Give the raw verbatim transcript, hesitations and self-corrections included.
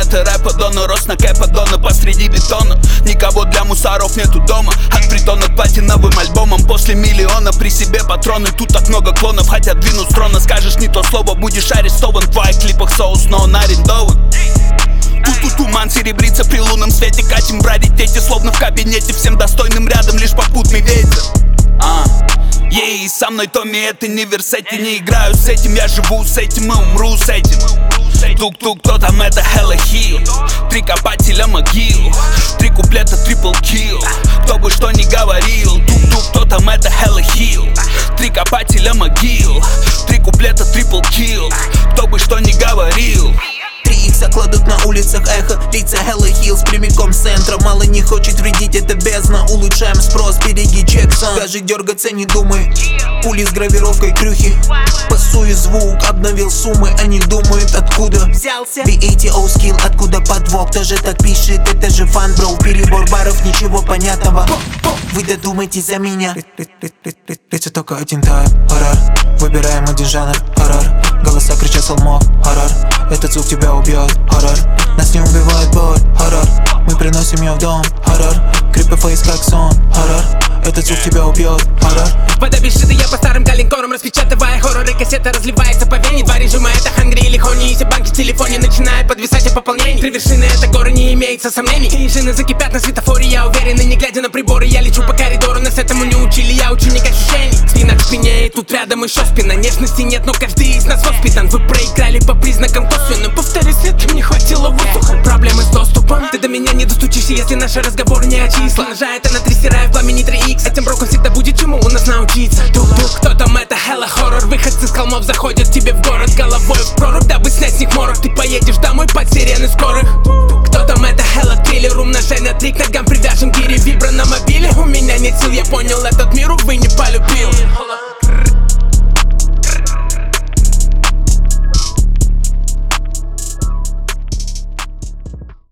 это рэпа, дона, рост на кэпа, дона посреди бетона. Никого для мусоров нету дома. От притона к платиновым альбомам. После миллиона при себе патроны. Тут так много клонов, хотят двинуть с трона. Скажешь не то слово, будешь арестован. В твоих клипах соус, но он арендован. Тут туман серебрится при лунном свете. Катим бродить дети, словно в кабинете. Всем достойным рядом лишь попутный ветер. А, ей, со мной Томми, это не версети. Не играю с этим, я живу с этим и умру с этим. Тук-тук, кто там, это Hella Hill. Три копателя могил, три куплета трипл килл. Кто бы что ни говорил. Тук-тук, кто там, это Hella Hill. Три копателя могил, три куплета трипл килл. Кто бы что ни говорил. Три икса кладут на улицах эхо, лица Hella Hills прямиком с центра. Мало не хочет вредить, это бездна. Улучшаем спрос, береги Джексон. Даже дергаться не думай, пули с гравировкой крюхи. Пасую звук, обновил суммы, они думают откуда взялся. би эй ти о скилл, откуда подвох, кто же так пишет, это же фан, бро. Перебор баров, ничего понятного. Вы додумайтесь за меня. Лица только один тайп, хоррор. Выбираем один жанр, хоррор. Голоса кричат солмов, хоррор. Этот звук тебя убьет, хоррор. Нас не убивает боль, хоррор. Мы приносим ее в дом, хоррор. Крипы фейс как сон, хоррор. Этот звук тебя убьет, хоррор. Вода бежит, и я по старым калинкорам, распечатывая хорроры, кассета разливается по вене. Два режима, это хангри или хони. Если банки в телефоне начинают подвисать от пополнений. Три вершины, это горы, не имеется сомнений. Снежины закипят на светофоре, я уверен. И не глядя на приборы, я лечу по коридору. Нас этому не учили, я ученик ощущений. Спина к спине, и тут рядом еще спина. Нежности нет, но каждый из нас воспитан. Вы проиграли по признакам косвенным. Повторюсь, это мне хватило воздуха. Проблемы с доступом, ты до меня не достучишься, если наши разговоры не о числах. Умножает она три, стирая в пламени три икс. Этим броком всегда будет чему у нас научиться. Тук-тук, кто там, это Hella хоррор. Выходцы с холмов заходят тебе в город головой в прорубь, дабы снять с них морок. Ты поедешь домой под сирены скорых. Кто там, это Hella триллер. Умножай на три, к ногам привяжем гири. Вибро на мобиле, у меня нет сил. Я понял, этот мир, увы, не полюбил.